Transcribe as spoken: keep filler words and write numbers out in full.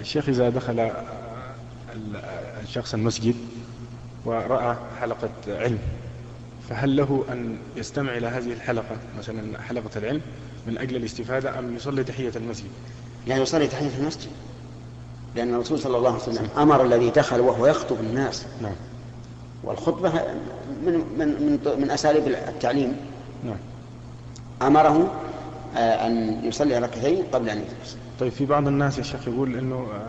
الشيخ إذا دخل الشخص المسجد ورأى حلقة علم، فهل له أن يستمع إلى هذه الحلقة مثلا حلقة العلم من أجل الاستفادة، أم يصلي تحية المسجد؟ يعني يصلي تحية المسجد، لأن الرسول صلى الله عليه وسلم أمر الذي دخل وهو يخطب الناس. نعم. والخطبة من من من, من أساليب التعليم. نعم. أمره أن يصلي ركعتين قبل أن يجلس. طيب في بعض الناس يا شيخ يقول إنه